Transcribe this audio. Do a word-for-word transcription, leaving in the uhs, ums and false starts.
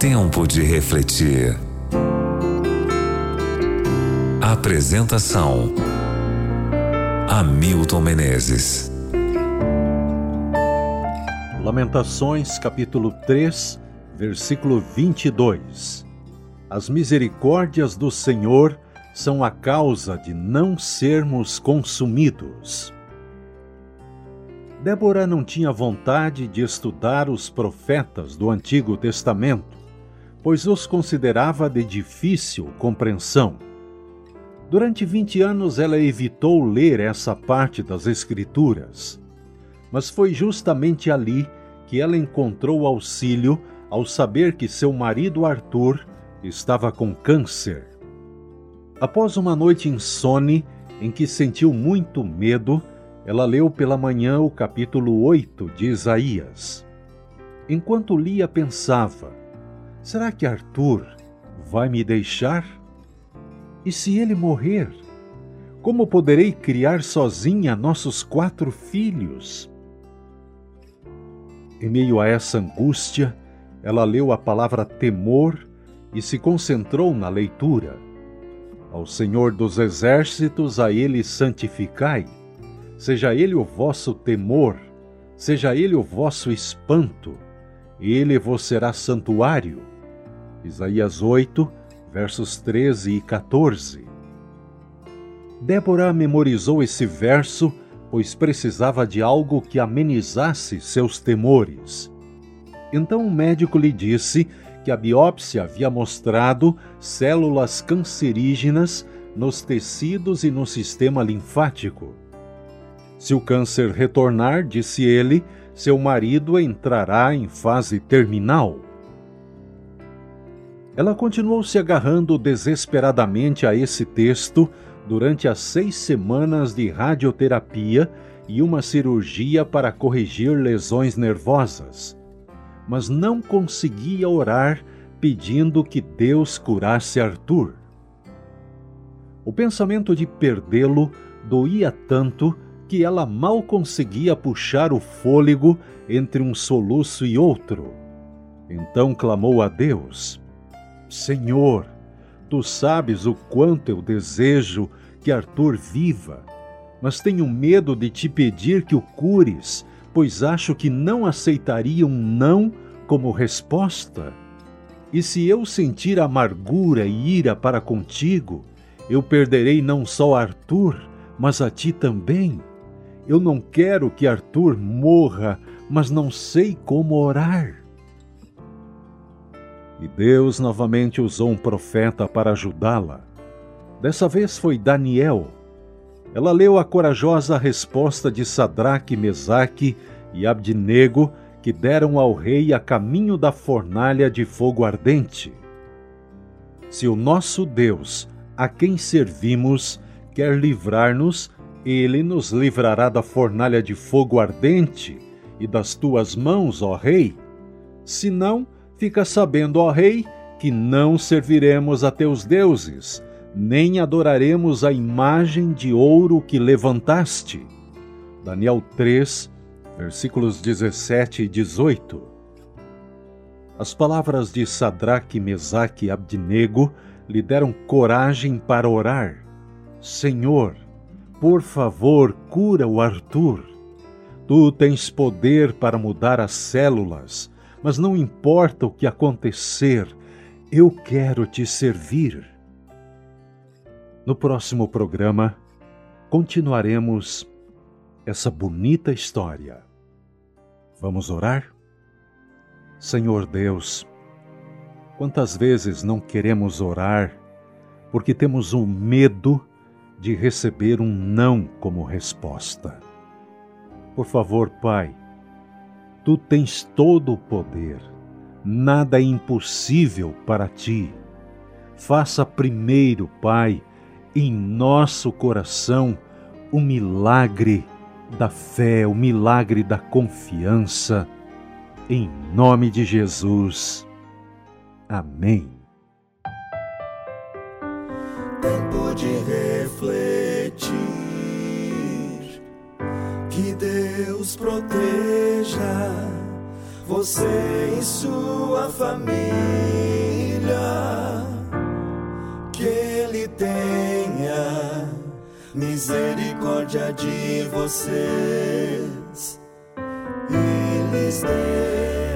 Tempo de refletir. Apresentação: Hamilton Menezes. Lamentações, capítulo três, versículo vinte e dois. As misericórdias do Senhor são a causa de não sermos consumidos. Débora não tinha vontade de estudar os profetas do Antigo Testamento, pois os considerava de difícil compreensão. Durante vinte anos ela evitou ler essa parte das Escrituras, mas foi justamente ali que ela encontrou auxílio ao saber que seu marido Arthur estava com câncer. Após uma noite insone em que sentiu muito medo, ela leu pela manhã o capítulo oito de Isaías. Enquanto lia, pensava: será que Arthur vai me deixar? E se ele morrer, como poderei criar sozinha nossos quatro filhos? Em meio a essa angústia, ela leu a palavra temor e se concentrou na leitura. Ao Senhor dos Exércitos, a Ele santificai. Seja Ele o vosso temor, seja Ele o vosso espanto. Ele vos será santuário. Isaías oito, versos treze e quatorze. Débora memorizou esse verso, pois precisava de algo que amenizasse seus temores. Então o médico lhe disse que a biópsia havia mostrado células cancerígenas nos tecidos e no sistema linfático. Se o câncer retornar, disse ele, seu marido entrará em fase terminal. Ela continuou se agarrando desesperadamente a esse texto durante as seis semanas de radioterapia e uma cirurgia para corrigir lesões nervosas, mas não conseguia orar pedindo que Deus curasse Arthur. O pensamento de perdê-lo doía tanto que ela mal conseguia puxar o fôlego entre um soluço e outro. Então clamou a Deus: Senhor, tu sabes o quanto eu desejo que Arthur viva, mas tenho medo de te pedir que o cures, pois acho que não aceitaria um não como resposta. E se eu sentir amargura e ira para contigo, eu perderei não só Arthur, mas a ti também. Eu não quero que Arthur morra, mas não sei como orar. E Deus novamente usou um profeta para ajudá-la. Dessa vez foi Daniel. Ela leu a corajosa resposta de Sadraque, Mesaque e Abdenego, que deram ao rei a caminho da fornalha de fogo ardente. Se o nosso Deus, a quem servimos, quer livrar-nos, Ele nos livrará da fornalha de fogo ardente e das tuas mãos, ó rei. Se não, fica sabendo, ó rei, que não serviremos a teus deuses, nem adoraremos a imagem de ouro que levantaste. Daniel três, versículos dezessete e dezoito. As palavras de Sadraque, Mesaque e Abdenego lhe deram coragem para orar. Senhor, por favor, cura o Arthur. Tu tens poder para mudar as células, mas não importa o que acontecer, eu quero te servir. No próximo programa, continuaremos essa bonita história. Vamos orar? Senhor Deus, quantas vezes não queremos orar porque temos o medo de receber um não como resposta. Por favor, Pai, Tu tens todo o poder, nada é impossível para Ti. Faça primeiro, Pai, em nosso coração o milagre da fé, o milagre da confiança, em nome de Jesus. Amém. Tempo de refletir, que Deus proteja você e sua família. tenha misericórdia de vocês e lhes dê